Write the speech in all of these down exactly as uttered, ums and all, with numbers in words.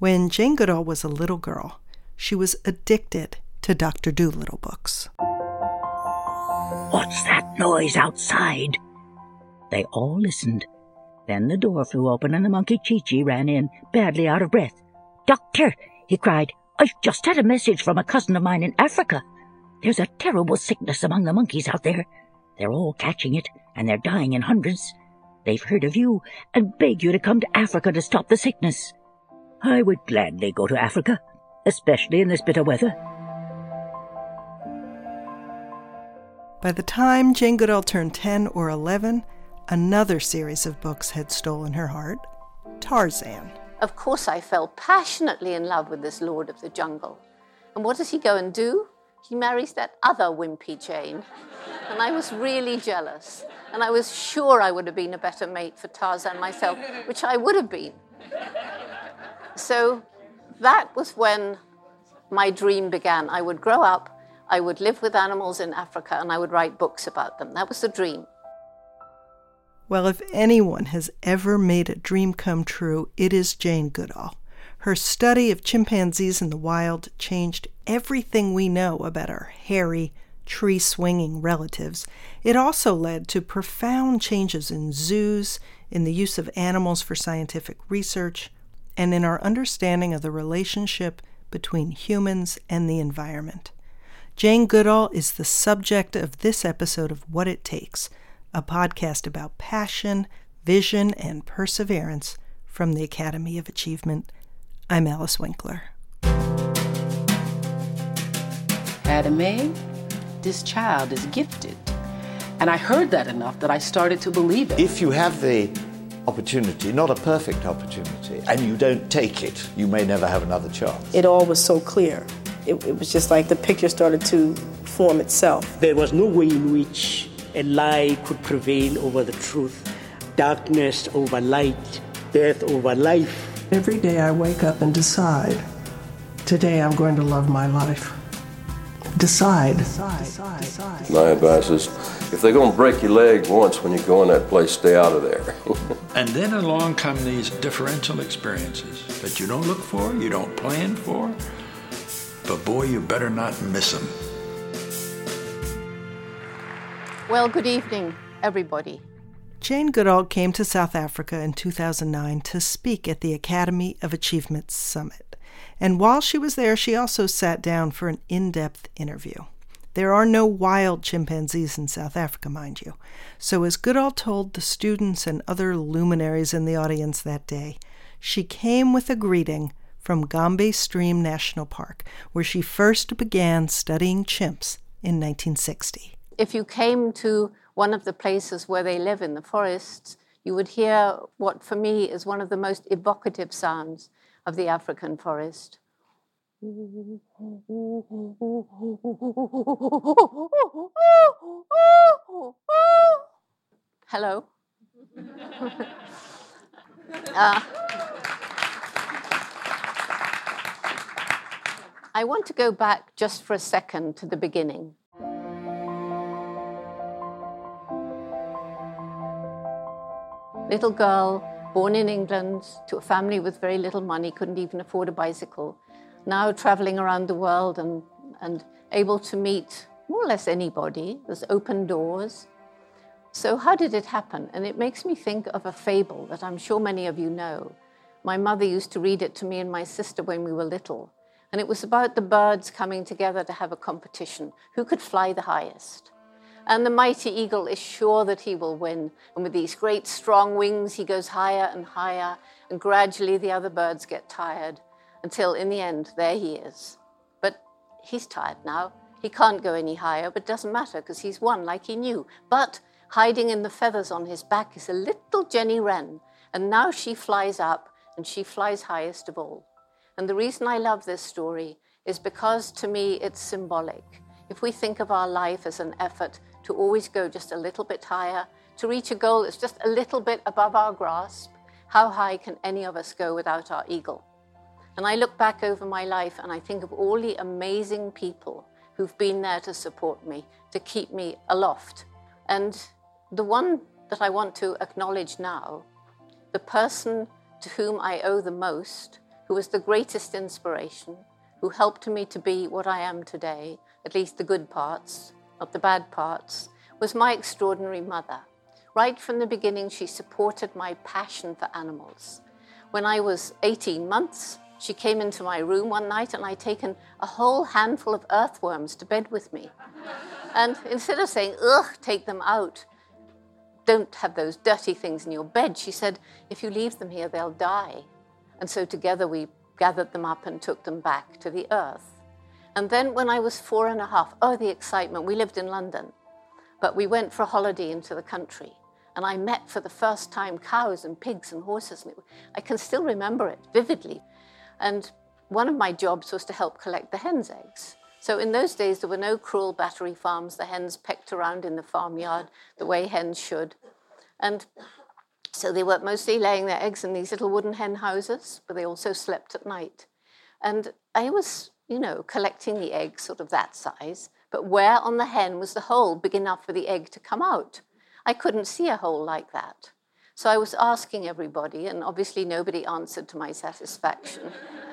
When Jane Goodall was a little girl, she was addicted to Doctor Dolittle books. What's that noise outside? They all listened. Then the door flew open and the monkey Chi-Chi ran in, badly out of breath. "Doctor," he cried, "I've just had a message from a cousin of mine in Africa. There's a terrible sickness among the monkeys out there. They're all catching it, and they're dying in hundreds. They've heard of you and beg you to come to Africa to stop the sickness." I would gladly go to Africa, especially in this bitter weather. By the time Jane Goodall turned ten or eleven, another series of books had stolen her heart, Tarzan. Of course I fell passionately in love with this Lord of the Jungle. And what does he go and do? He marries that other wimpy Jane. And I was really jealous. And I was sure I would have been a better mate for Tarzan myself, which I would have been. So that was when my dream began. I would grow up, I would live with animals in Africa, and I would write books about them. That was the dream. Well, if anyone has ever made a dream come true, it is Jane Goodall. Her study of chimpanzees in the wild changed everything we know about our hairy, tree-swinging relatives. It also led to profound changes in zoos, in the use of animals for scientific research, and in our understanding of the relationship between humans and the environment. Jane Goodall is the subject of this episode of What It Takes, a podcast about passion, vision, and perseverance from the Academy of Achievement. I'm Alice Winkler. Academy, this child is gifted. And I heard that enough that I started to believe it. If you have the opportunity, not a perfect opportunity, and you don't take it, you may never have another chance. It all was so clear. It, it was just like the picture started to form itself. There was no way in which a lie could prevail over the truth. Darkness over light, death over life. Every day I wake up and decide, today I'm going to love my life. Decide. Decide. Decide. Decide. My advice is, if they're going to break your leg once when you go in that place, stay out of there. And then along come these differential experiences that you don't look for, you don't plan for, but boy, you better not miss them. Well, good evening, everybody. Jane Goodall came to South Africa in two thousand nine to speak at the Academy of Achievement Summit. And while she was there, she also sat down for an in-depth interview. There are no wild chimpanzees in South Africa, mind you. So as Goodall told the students and other luminaries in the audience that day, she came with a greeting from Gombe Stream National Park, where she first began studying chimps in nineteen sixty. If you came to one of the places where they live in the forests, you would hear what for me is one of the most evocative sounds of the African forest. Hello. uh, I want to go back just for a second to the beginning. Little girl, born in England, to a family with very little money, couldn't even afford a bicycle, now traveling around the world and, and able to meet more or less anybody. There's open doors. So how did it happen? And it makes me think of a fable that I'm sure many of you know. My mother used to read it to me and my sister when we were little. And it was about the birds coming together to have a competition. Who could fly the highest? And the mighty eagle is sure that he will win. And with these great strong wings, he goes higher and higher. And gradually the other birds get tired until in the end, there he is. But he's tired now. He can't go any higher, but it doesn't matter because he's won like he knew. But hiding in the feathers on his back is a little Jenny Wren. And now she flies up and she flies highest of all. And the reason I love this story is because to me it's symbolic. If we think of our life as an effort to always go just a little bit higher, to reach a goal that's just a little bit above our grasp, how high can any of us go without our eagle? And I look back over my life and I think of all the amazing people who've been there to support me, to keep me aloft. And the one that I want to acknowledge now, the person to whom I owe the most, who who was the greatest inspiration, who helped me to be what I am today, at least the good parts, not the bad parts, was my extraordinary mother. Right from the beginning, she supported my passion for animals. When I was eighteen months, she came into my room one night and I'd taken a whole handful of earthworms to bed with me. And instead of saying, ugh, take them out, don't have those dirty things in your bed, she said, if you leave them here, they'll die. And so together we gathered them up and took them back to the earth. And then when I was four and a half, oh, the excitement. We lived in London, but we went for a holiday into the country. And I met for the first time cows and pigs and horses. And it, I can still remember it vividly. And one of my jobs was to help collect the hens' eggs. So in those days, there were no cruel battery farms. The hens pecked around in the farmyard the way hens should. And so they were mostly laying their eggs in these little wooden hen houses, but they also slept at night. And I was, you know, collecting the eggs sort of that size, but where on the hen was the hole big enough for the egg to come out? I couldn't see a hole like that. So I was asking everybody, and obviously nobody answered to my satisfaction.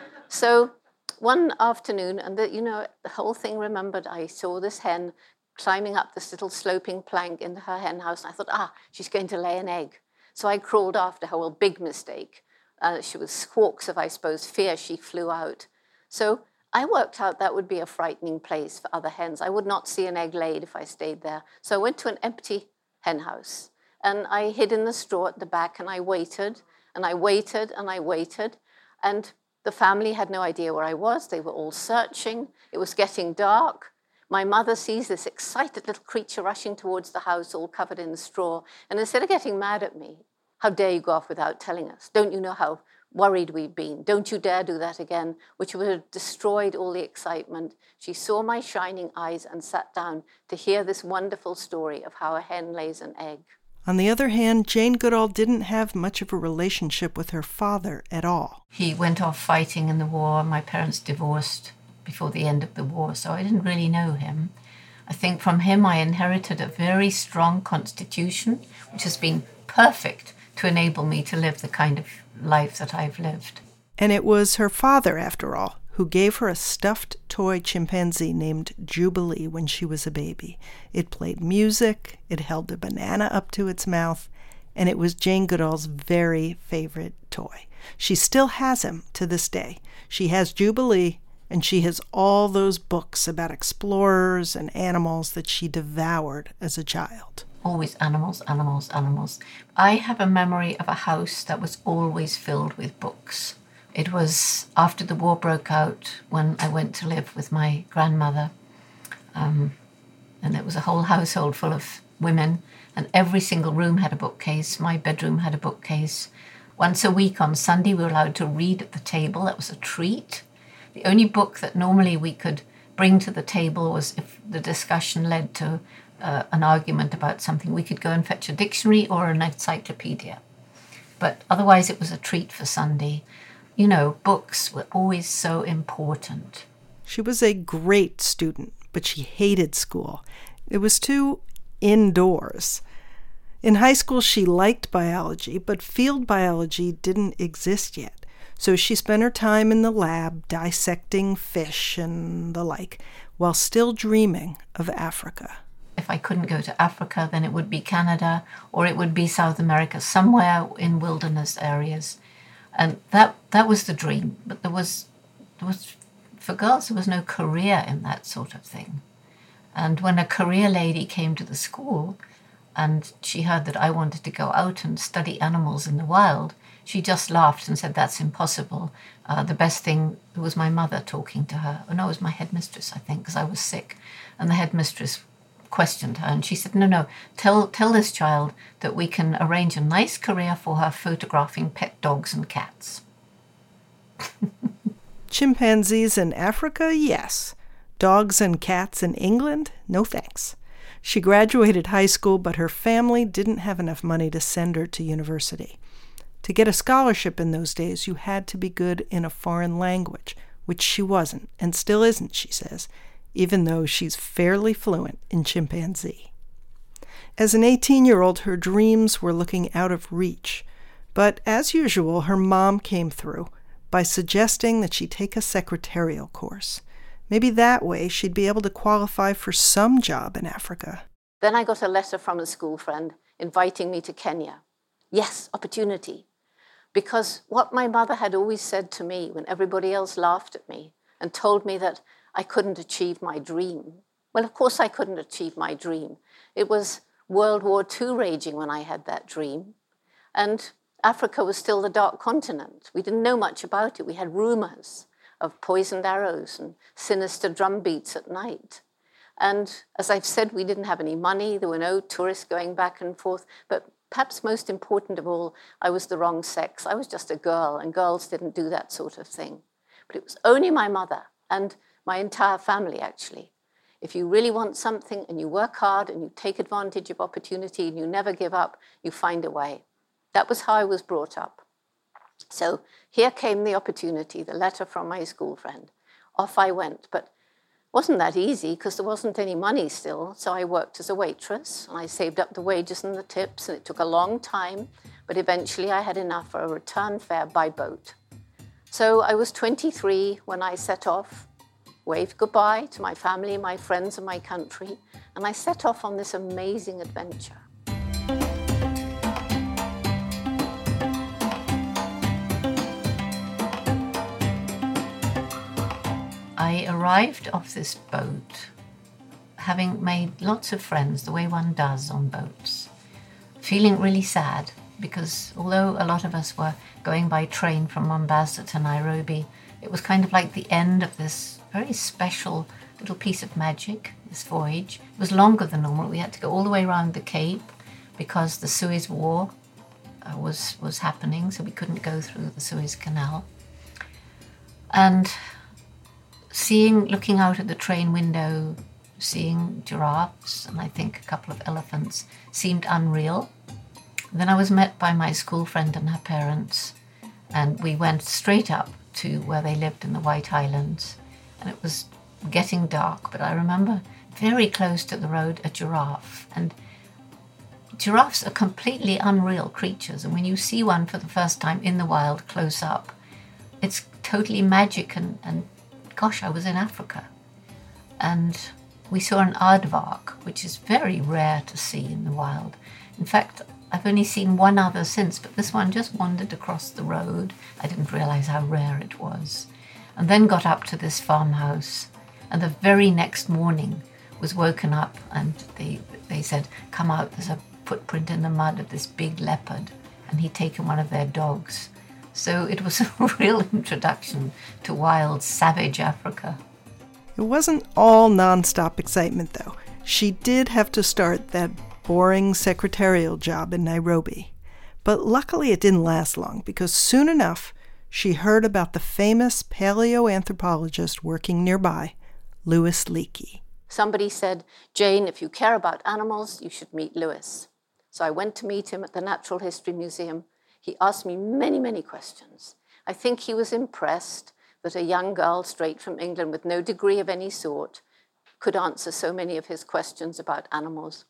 So one afternoon, and the, you know, the whole thing remembered, I saw this hen climbing up this little sloping plank into her hen house, and I thought, ah, she's going to lay an egg. So I crawled after her, well, big mistake. Uh, she was squawks of, I suppose, fear. She flew out. So I worked out that would be a frightening place for other hens. I would not see an egg laid if I stayed there. So I went to an empty hen house. And I hid in the straw at the back, and I waited, and I waited, and I waited. And the family had no idea where I was. They were all searching. It was getting dark. My mother sees this excited little creature rushing towards the house, all covered in straw. And instead of getting mad at me, how dare you go off without telling us? Don't you know how worried we've been? Don't you dare do that again, which would have destroyed all the excitement. She saw my shining eyes and sat down to hear this wonderful story of how a hen lays an egg. On the other hand, Jane Goodall didn't have much of a relationship with her father at all. He went off fighting in the war. My parents divorced before the end of the war, so I didn't really know him. I think from him I inherited a very strong constitution, which has been perfect to enable me to live the kind of life that I've lived. And it was her father, after all, who gave her a stuffed toy chimpanzee named Jubilee when she was a baby. It played music, it held a banana up to its mouth, and it was Jane Goodall's very favorite toy. She still has him to this day. She has Jubilee, and she has all those books about explorers and animals that she devoured as a child. Always animals, animals, animals. I have a memory of a house that was always filled with books. It was after the war broke out when I went to live with my grandmother. Um, and it was a whole household full of women. And every single room had a bookcase. My bedroom had a bookcase. Once a week on Sunday, we were allowed to read at the table. That was a treat. The only book that normally we could bring to the table was if the discussion led to uh, an argument about something. We could go and fetch a dictionary or an encyclopedia. But otherwise, it was a treat for Sunday. You know, books were always so important. She was a great student, but she hated school. It was too indoors. In high school, she liked biology, but field biology didn't exist yet. So she spent her time in the lab dissecting fish and the like, while still dreaming of Africa. If I couldn't go to Africa, then it would be Canada, or it would be South America, somewhere in wilderness areas. And that that was the dream. But there was, there was, for girls, there was no career in that sort of thing. And when a career lady came to the school and she heard that I wanted to go out and study animals in the wild, she just laughed and said, that's impossible. Uh, the best thing was my mother talking to her. Oh, no, it was my headmistress, I think, because I was sick. And the headmistress questioned her, and she said, no, no, tell tell this child that we can arrange a nice career for her photographing pet dogs and cats. Chimpanzees in Africa, yes. Dogs and cats in England, no thanks. She graduated high school, but her family didn't have enough money to send her to university. To get a scholarship in those days, you had to be good in a foreign language, which she wasn't, and still isn't, she says, even though she's fairly fluent in chimpanzee. As an eighteen-year-old, her dreams were looking out of reach. But as usual, her mom came through, by suggesting that she take a secretarial course. Maybe that way she'd be able to qualify for some job in Africa. Then I got a letter from a school friend inviting me to Kenya. Yes, opportunity. Because what my mother had always said to me when everybody else laughed at me and told me that I couldn't achieve my dream. Well, of course I couldn't achieve my dream. It was World War Two raging when I had that dream. And Africa was still the dark continent. We didn't know much about it. We had rumors of poisoned arrows and sinister drum beats at night. And as I've said, we didn't have any money. There were no tourists going back and forth. But perhaps most important of all, I was the wrong sex. I was just a girl, and girls didn't do that sort of thing. But it was only my mother and my entire family, actually. If you really want something and you work hard and you take advantage of opportunity and you never give up, you find a way. That was how I was brought up. So here came the opportunity, the letter from my school friend. Off I went, but it wasn't that easy because there wasn't any money still. So I worked as a waitress and I saved up the wages and the tips, and it took a long time, but eventually I had enough for a return fare by boat. So I was twenty-three when I set off, waved goodbye to my family, my friends, and my country, and I set off on this amazing adventure. I arrived off this boat having made lots of friends, the way one does on boats, feeling really sad because although a lot of us were going by train from Mombasa to Nairobi, it was kind of like the end of this very special little piece of magic, this voyage. It was longer than normal. We had to go all the way around the Cape because the Suez War uh, was, was happening, so we couldn't go through the Suez Canal. And seeing, looking out at the train window, seeing giraffes and I think a couple of elephants seemed unreal. Then I was met by my school friend and her parents, and we went straight up to where they lived in the White Highlands. And it was getting dark, but I remember very close to the road a giraffe. And giraffes are completely unreal creatures. And when you see one for the first time in the wild close up, it's totally magic and, and gosh, I was in Africa. And we saw an aardvark, which is very rare to see in the wild. In fact, I've only seen one other since, but this one just wandered across the road. I didn't realize how rare it was. And then got up to this farmhouse. And the very next morning was woken up and they, they said, come out, there's a footprint in the mud of this big leopard. And he'd taken one of their dogs. So it was a real introduction to wild, savage Africa. It wasn't all nonstop excitement, though. She did have to start that boring secretarial job in Nairobi. But luckily it didn't last long, because soon enough she heard about the famous paleoanthropologist working nearby, Louis Leakey. Somebody said, Jane, if you care about animals, you should meet Louis. So I went to meet him at the Natural History Museum. He asked me many, many questions. I think he was impressed that a young girl straight from England with no degree of any sort could answer so many of his questions about animals.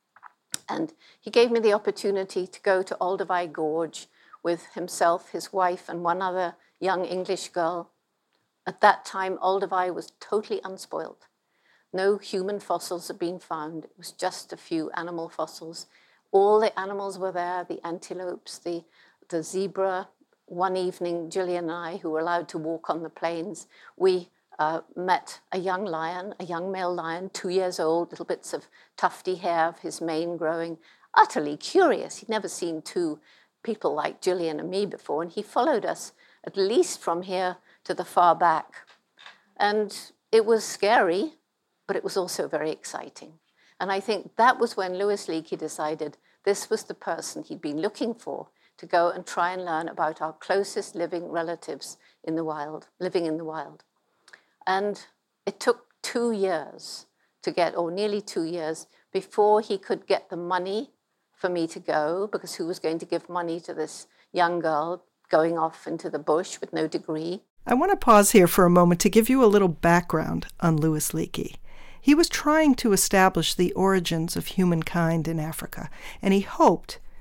And he gave me the opportunity to go to Olduvai Gorge with himself, his wife, and one other young English girl. At that time, Olduvai was totally unspoiled. No human fossils had been found. It was just a few animal fossils. All the animals were there, the antelopes, the, the zebra. One evening, Gillian and I, who were allowed to walk on the plains, we uh, met a young lion, a young male lion, two years old, little bits of tufty hair of his mane growing, utterly curious. He'd never seen two people like Gillian and me before, and he followed us at least from here to the far back. And it was scary, but it was also very exciting. And I think that was when Louis Leakey decided this was the person he'd been looking for to go and try and learn about our closest living relatives in the wild, living in the wild. And it took two years to get, or nearly two years, before he could get the money for me to go, because who was going to give money to this young girl going off into the bush with no degree? I want to pause here for a moment to give you a little background on Louis Leakey. He was trying to establish the origins of humankind in Africa, and he hoped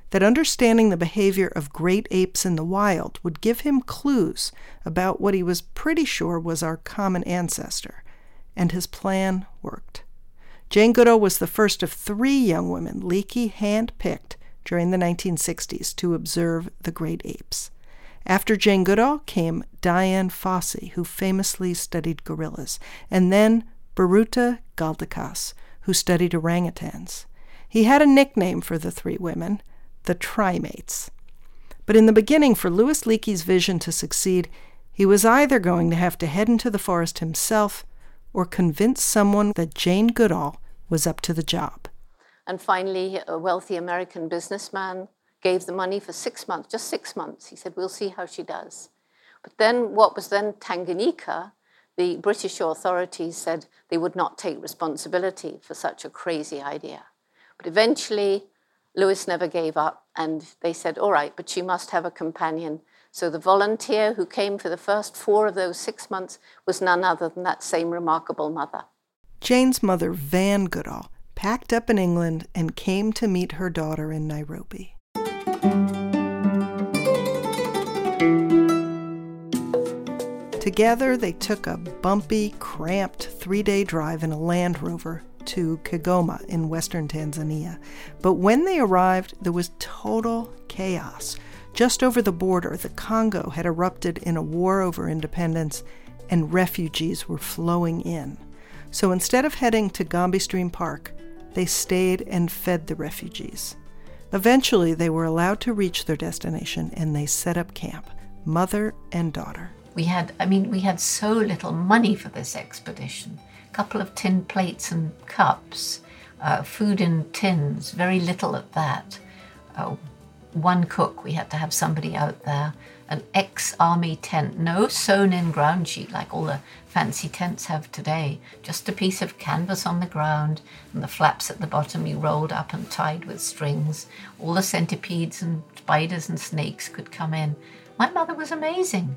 that understanding the behavior of great apes in the wild would give him clues about what he was pretty sure was our common ancestor. And his plan worked. Jane Goodall was the first of three young women Leakey handpicked during the nineteen sixties to observe the great apes. After Jane Goodall came Dian Fossey, who famously studied gorillas, and then Biruta Galdikas, who studied orangutans. He had a nickname for the three women, the Trimates. But in the beginning, for Louis Leakey's vision to succeed, he was either going to have to head into the forest himself or convince someone that Jane Goodall was up to the job. And finally, a wealthy American businessman gave the money for six months, just six months. He said, we'll see how she does. But then what was then Tanganyika, the British authorities said they would not take responsibility for such a crazy idea. But eventually, Louis never gave up, and they said, all right, but she must have a companion. So the volunteer who came for the first four of those six months was none other than that same remarkable mother. Jane's mother, Van Goodall, packed up in England and came to meet her daughter in Nairobi. Together, they took a bumpy, cramped three-day drive in a Land Rover to Kigoma in western Tanzania. But when they arrived, there was total chaos. Just over the border, the Congo had erupted in a war over independence, and refugees were flowing in. So instead of heading to Gombe Stream Park, they stayed and fed the refugees. Eventually, they were allowed to reach their destination, and they set up camp, mother and daughter. We had, I mean, we had so little money for this expedition. A couple of tin plates and cups, uh, food in tins, very little at that. Uh, one cook, we had to have somebody out there. An ex-army tent, no sewn-in ground sheet like all the fancy tents have today. Just a piece of canvas on the ground, and the flaps at the bottom you rolled up and tied with strings. All the centipedes and spiders and snakes could come in. My mother was amazing.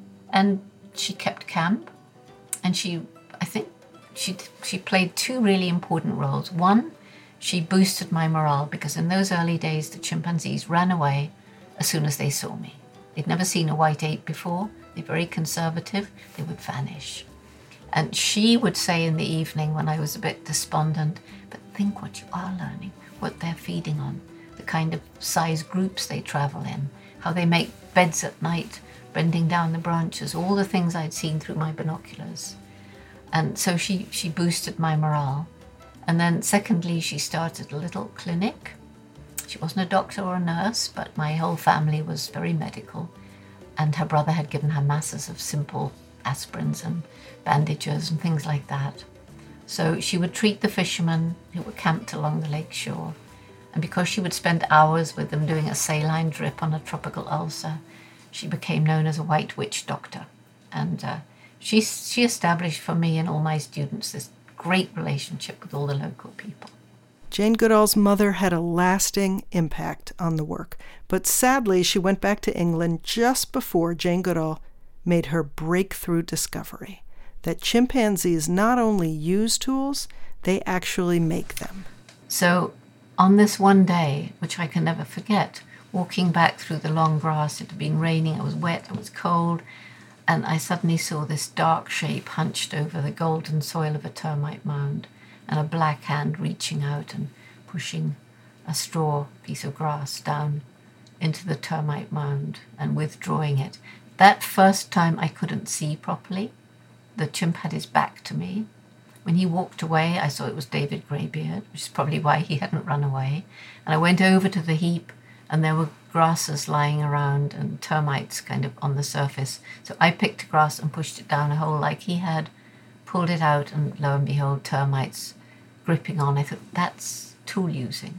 And she kept camp, and she, I think, she she played two really important roles. One, she boosted my morale, because in those early days, the chimpanzees ran away as soon as they saw me. They'd never seen a white ape before. They're very conservative. They would vanish. And she would say in the evening when I was a bit despondent, but think what you are learning, what they're feeding on, the kind of size groups they travel in, how they make beds at night, bending down the branches, all the things I'd seen through my binoculars. And so she, she boosted my morale. And then secondly, she started a little clinic. She wasn't a doctor or a nurse, but my whole family was very medical. And her brother had given her masses of simple aspirins and bandages and things like that. So she would treat the fishermen who were camped along the lake shore. And because she would spend hours with them doing a saline drip on a tropical ulcer, she became known as a white witch doctor. And uh, she, she established for me and all my students this great relationship with all the local people. Jane Goodall's mother had a lasting impact on the work, but sadly she went back to England just before Jane Goodall made her breakthrough discovery that chimpanzees not only use tools, they actually make them. So on this one day, which I can never forget, walking back through the long grass, it had been raining, it was wet, it was cold, and I suddenly saw this dark shape hunched over the golden soil of a termite mound, and a black hand reaching out and pushing a straw piece of grass down into the termite mound and withdrawing it. That first time I couldn't see properly. The chimp had his back to me. When he walked away, I saw it was David Greybeard, which is probably why he hadn't run away. And I went over to the heap, and there were grasses lying around and termites kind of on the surface. So I picked grass and pushed it down a hole like he had, pulled it out, and lo and behold, termites gripping on. I thought, that's tool using.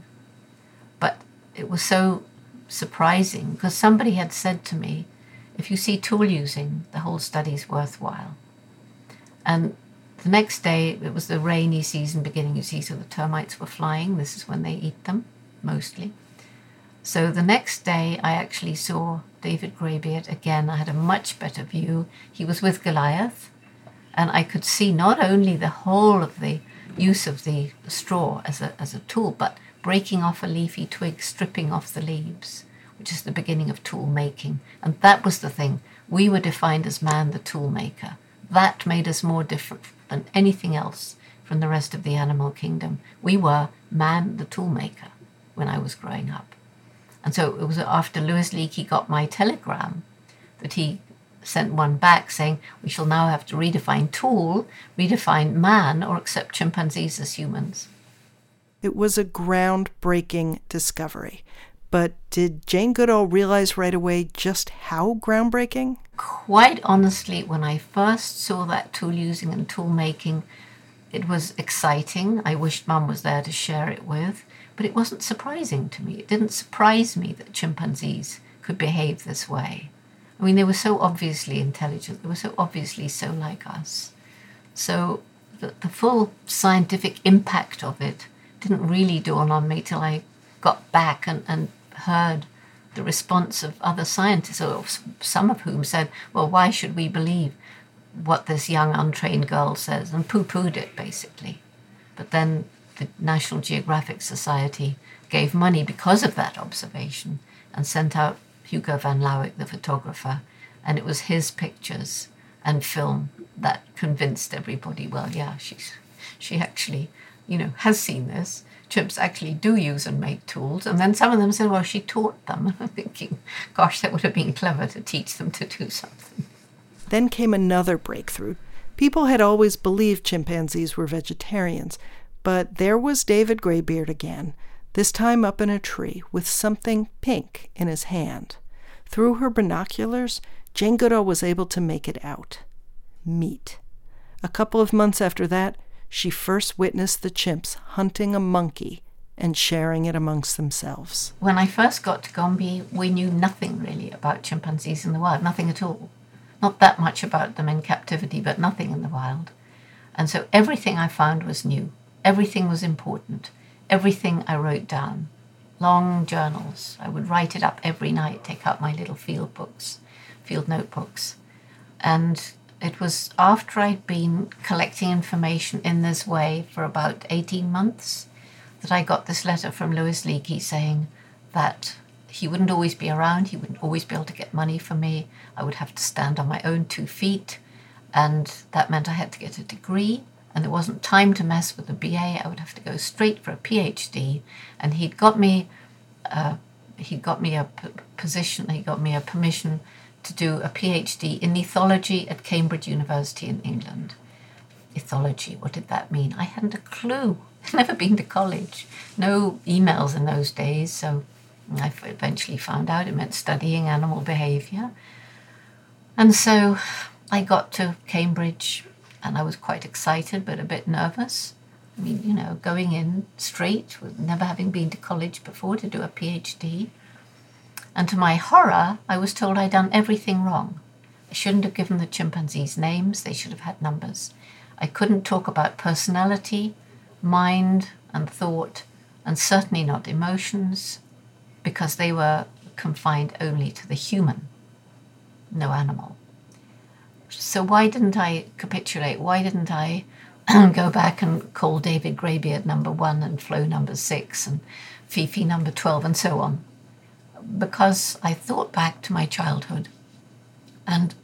But it was so surprising because somebody had said to me, if you see tool using, the whole study's worthwhile. And the next day, it was the rainy season beginning, you see, so the termites were flying. This is when they eat them, mostly. So the next day, I actually saw David Greybeard again. I had a much better view. He was with Goliath, and I could see not only the whole of the use of the straw as a as a tool, but breaking off a leafy twig, stripping off the leaves, which is the beginning of tool making. And that was the thing. We were defined as man the tool maker. That made us more different than anything else from the rest of the animal kingdom. We were man the tool maker when I was growing up. And so it was after Louis Leakey got my telegram that he sent one back saying, we shall now have to redefine tool, redefine man, or accept chimpanzees as humans. It was a groundbreaking discovery. But did Jane Goodall realize right away just how groundbreaking? Quite honestly, when I first saw that tool using and tool making, it was exciting. I wished Mum was there to share it with, but it wasn't surprising to me. It didn't surprise me that chimpanzees could behave this way. I mean, they were so obviously intelligent. They were so obviously so like us. So the, the full scientific impact of it didn't really dawn on me till I got back and, and heard the response of other scientists, or some of whom said, well, why should we believe what this young untrained girl says, and poo-pooed it, basically. But then the National Geographic Society gave money because of that observation and sent out Hugo van Lawick, the photographer, and it was his pictures and film that convinced everybody, well, yeah, she's, she actually, you know, has seen this. Chimps actually do use and make tools. And then some of them said, well, she taught them. And I'm thinking, gosh, that would have been clever to teach them to do something. Then came another breakthrough. People had always believed chimpanzees were vegetarians, but there was David Greybeard again, this time up in a tree with something pink in his hand. Through her binoculars, Jane Goodall was able to make it out. Meat. A couple of months after that, she first witnessed the chimps hunting a monkey and sharing it amongst themselves. When I first got to Gombe, we knew nothing really about chimpanzees in the wild, nothing at all. Not that much about them in captivity, but nothing in the wild. And so everything I found was new. Everything was important. Everything I wrote down. Long journals. I would write it up every night, take out my little field books, field notebooks. And it was after I'd been collecting information in this way for about eighteen months that I got this letter from Louis Leakey saying that he wouldn't always be around, he wouldn't always be able to get money for me, I would have to stand on my own two feet, and that meant I had to get a degree, and there wasn't time to mess with a B A, I would have to go straight for a PhD, and he'd got me, uh, he got me a p- position, he got me a permission to do a PhD in ethology at Cambridge University in England. Ethology, what did that mean? I hadn't a clue. I'd never been to college. No emails in those days, so I eventually found out it meant studying animal behaviour. And so I got to Cambridge and I was quite excited but a bit nervous. I mean, you know, going in straight, with never having been to college before, to do a PhD. And to my horror, I was told I'd done everything wrong. I shouldn't have given the chimpanzees names, they should have had numbers. I couldn't talk about personality, mind and thought, and certainly not emotions, because they were confined only to the human, no animal. So why didn't I capitulate? Why didn't I go back and call David Greybeard number one and Flo number six and Fifi number twelve and so on? Because I thought back to my childhood, and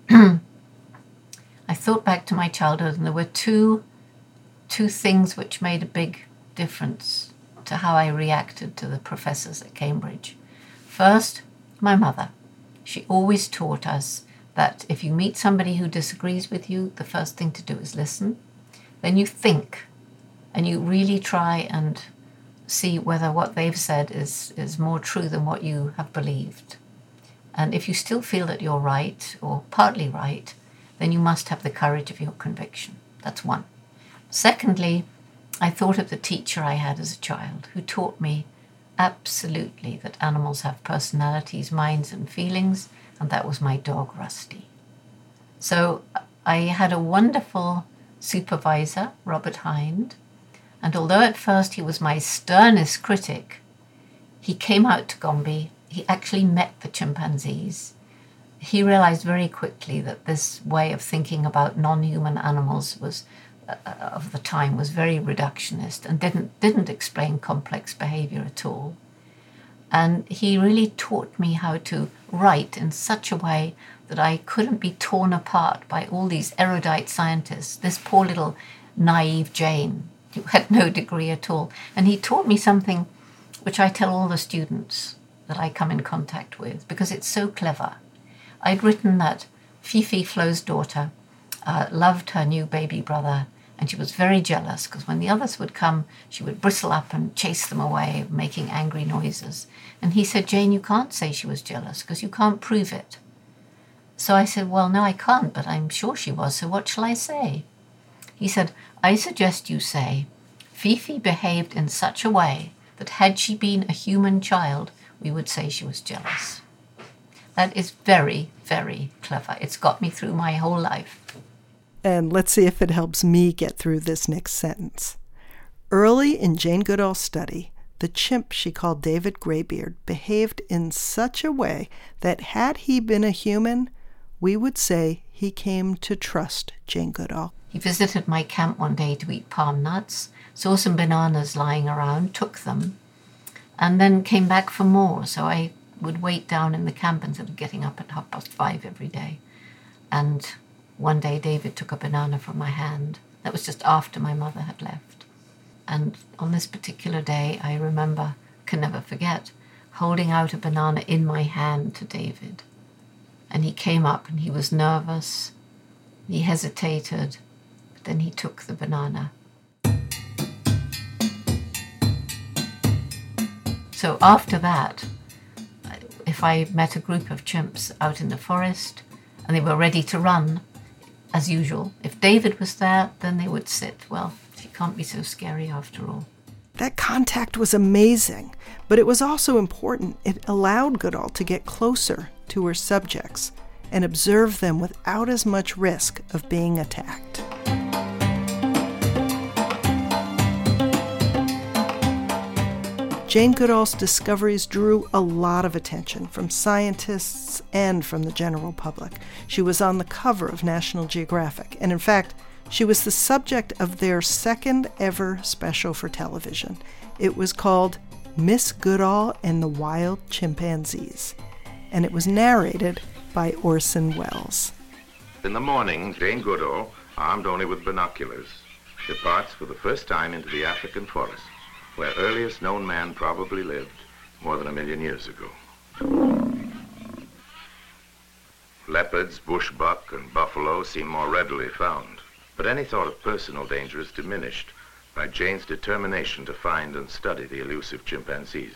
I thought back to my childhood, and there were two, two things which made a big difference to how I reacted to the professors at Cambridge. First, my mother. She always taught us that if you meet somebody who disagrees with you, the first thing to do is listen. Then you think, and you really try and see whether what they've said is, is more true than what you have believed. And if you still feel that you're right, or partly right, then you must have the courage of your conviction. That's one. Secondly, I thought of the teacher I had as a child, who taught me absolutely that animals have personalities, minds, and feelings, and that was my dog, Rusty. So I had a wonderful supervisor, Robert Hind, and although at first he was my sternest critic, he came out to Gombe, he actually met the chimpanzees. He realized very quickly that this way of thinking about non-human animals was of the time was very reductionist and didn't didn't explain complex behavior at all. And he really taught me how to write in such a way that I couldn't be torn apart by all these erudite scientists, this poor little naive Jane who had no degree at all. And he taught me something which I tell all the students that I come in contact with, because it's so clever. I'd written that Fifi, Flo's daughter, uh, loved her new baby brother, and she was very jealous because when the others would come, she would bristle up and chase them away, making angry noises. And he said, Jane, you can't say she was jealous because you can't prove it. So I said, well, no, I can't, but I'm sure she was, so what shall I say? He said, I suggest you say, Fifi behaved in such a way that had she been a human child, we would say she was jealous. That is very, very clever. It's got me through my whole life. And let's see if it helps me get through this next sentence. Early in Jane Goodall's study, the chimp she called David Greybeard behaved in such a way that had he been a human, we would say he came to trust Jane Goodall. He visited my camp one day to eat palm nuts, saw some bananas lying around, took them, and then came back for more. So I would wait down in the camp instead of getting up at half past five every day. And one day David took a banana from my hand. That was just after my mother had left. And on this particular day, I remember, can never forget, holding out a banana in my hand to David. And he came up and he was nervous. He hesitated, but then he took the banana. So after that, if I met a group of chimps out in the forest and they were ready to run, as usual, if David was there, then they would sit. Well, she can't be so scary after all. That contact was amazing, but it was also important. It allowed Goodall to get closer to her subjects and observe them without as much risk of being attacked. Jane Goodall's discoveries drew a lot of attention from scientists and from the general public. She was on the cover of National Geographic, and in fact, she was the subject of their second ever special for television. It was called Miss Goodall and the Wild Chimpanzees, and it was narrated by Orson Welles. In the morning, Jane Goodall, armed only with binoculars, departs for the first time into the African forest, where earliest known man probably lived more than a million years ago. Leopards, bushbuck, and buffalo seem more readily found, but any thought of personal danger is diminished by Jane's determination to find and study the elusive chimpanzees.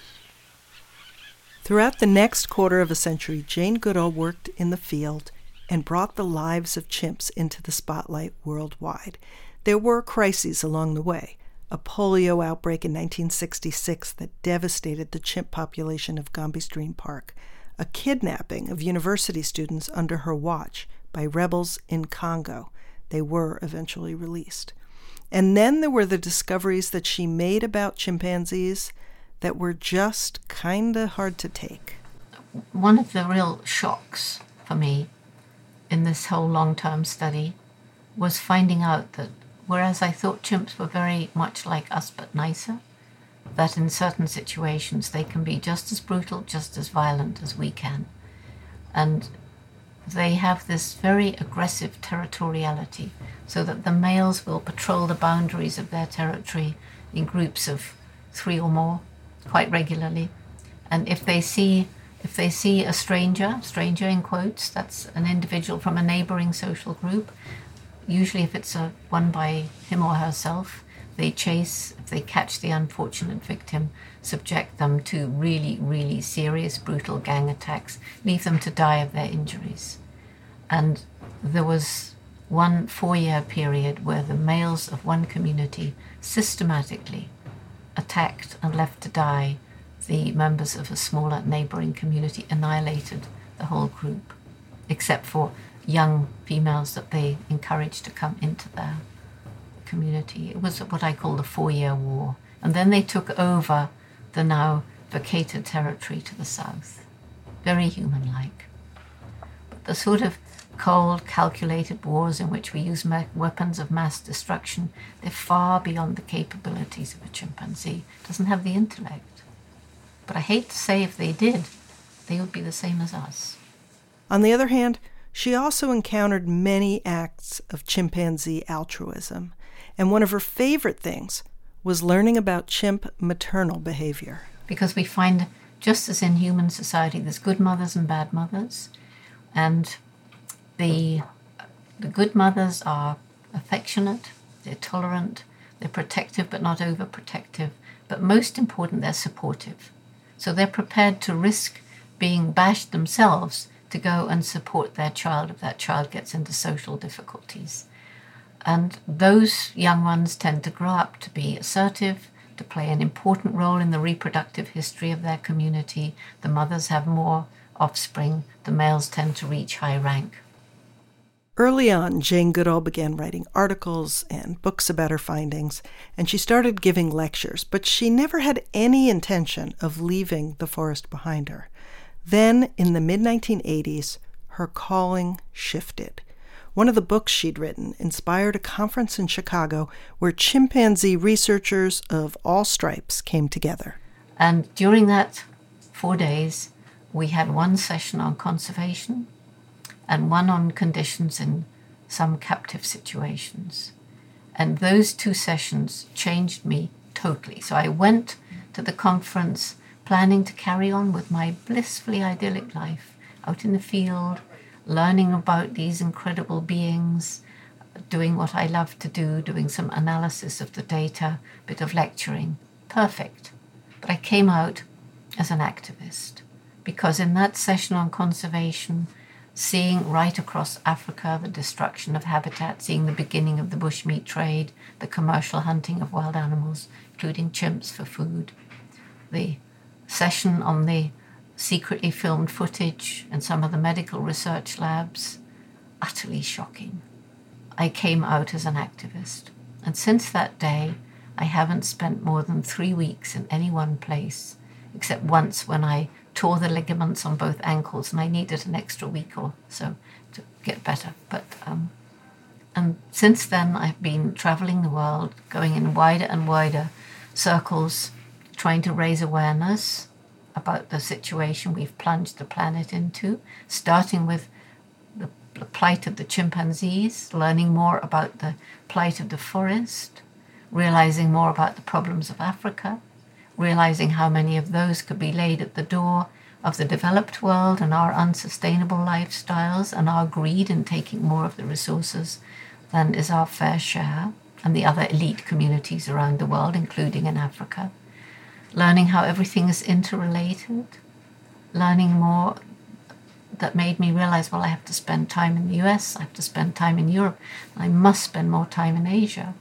Throughout the next quarter of a century, Jane Goodall worked in the field and brought the lives of chimps into the spotlight worldwide. There were crises along the way. A polio outbreak in nineteen sixty-six that devastated the chimp population of Gombe Stream Park, a kidnapping of university students under her watch by rebels in Congo. They were eventually released. And then there were the discoveries that she made about chimpanzees that were just kinda hard to take. One of the real shocks for me in this whole long-term study was finding out that whereas I thought chimps were very much like us but nicer, that in certain situations they can be just as brutal, just as violent as we can. And they have this very aggressive territoriality, so that the males will patrol the boundaries of their territory in groups of three or more quite regularly. And if they see if they see a stranger, stranger in quotes, that's an individual from a neighboring social group, usually if it's a one by him or herself, they chase, if they catch the unfortunate victim, subject them to really, really serious, brutal gang attacks, leave them to die of their injuries. And there was one four-year period where the males of one community systematically attacked and left to die the members of a smaller neighboring community, annihilated the whole group, except for young females that they encouraged to come into their community. It was what I call the four-year war. And then they took over the now vacated territory to the south. Very human-like. But the sort of cold, calculated wars in which we use me- weapons of mass destruction, they're far beyond the capabilities of a chimpanzee. It doesn't have the intellect. But I hate to say if they did, they would be the same as us. On the other hand, she also encountered many acts of chimpanzee altruism, and one of her favorite things was learning about chimp maternal behavior. Because we find, just as in human society, there's good mothers and bad mothers, and the, the good mothers are affectionate, they're tolerant, they're protective but not overprotective, but most important, they're supportive. So they're prepared to risk being bashed themselves to go and support their child if that child gets into social difficulties. And those young ones tend to grow up to be assertive, to play an important role in the reproductive history of their community. The mothers have more offspring. The males tend to reach high rank. Early on, Jane Goodall began writing articles and books about her findings, and she started giving lectures, but she never had any intention of leaving the forest behind her. Then, in the mid nineteen eighties, her calling shifted. One of the books she'd written inspired a conference in Chicago where chimpanzee researchers of all stripes came together. And during that four days, we had one session on conservation and one on conditions in some captive situations. And those two sessions changed me totally. So I went to the conference planning to carry on with my blissfully idyllic life out in the field, learning about these incredible beings, doing what I love to do, doing some analysis of the data, a bit of lecturing. Perfect. But I came out as an activist because in that session on conservation, seeing right across Africa the destruction of habitat, seeing the beginning of the bushmeat trade, the commercial hunting of wild animals, including chimps for food, the session on the secretly filmed footage in some of the medical research labs, utterly shocking. I came out as an activist. And since that day, I haven't spent more than three weeks in any one place, except once when I tore the ligaments on both ankles and I needed an extra week or so to get better. But um, and since then, I've been traveling the world, going in wider and wider circles, trying to raise awareness about the situation we've plunged the planet into, starting with the, the plight of the chimpanzees, learning more about the plight of the forest, realizing more about the problems of Africa, realizing how many of those could be laid at the door of the developed world and our unsustainable lifestyles and our greed in taking more of the resources than is our fair share, and the other elite communities around the world, including in Africa. Learning how everything is interrelated, learning more that made me realize, well, I have to spend time in the U S, I have to spend time in Europe, I must spend more time in Asia.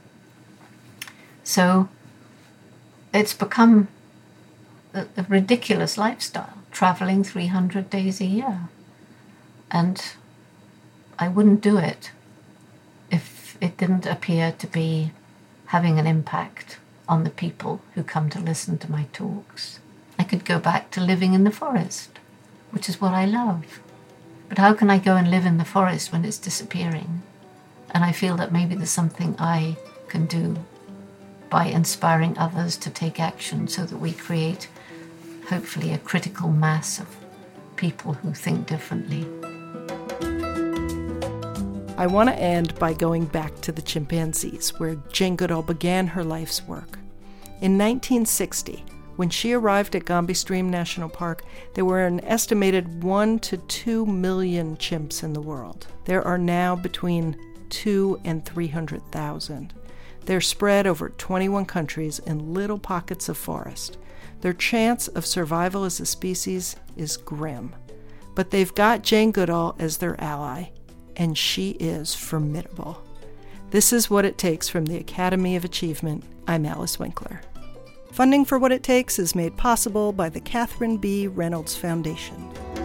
So it's become a, a ridiculous lifestyle, traveling three hundred days a year. And I wouldn't do it if it didn't appear to be having an impact on the people who come to listen to my talks. I could go back to living in the forest, which is what I love. But how can I go and live in the forest when it's disappearing? And I feel that maybe there's something I can do by inspiring others to take action so that we create, hopefully, a critical mass of people who think differently. I want to end by going back to the chimpanzees, where Jane Goodall began her life's work. In nineteen sixty, when she arrived at Gombe Stream National Park, there were an estimated one to two million chimps in the world. There are now between two and three hundred thousand. They're spread over twenty-one countries in little pockets of forest. Their chance of survival as a species is grim. But they've got Jane Goodall as their ally, and she is formidable. This is What It Takes from the Academy of Achievement. I'm Alice Winkler. Funding for What It Takes is made possible by the Catherine B. Reynolds Foundation.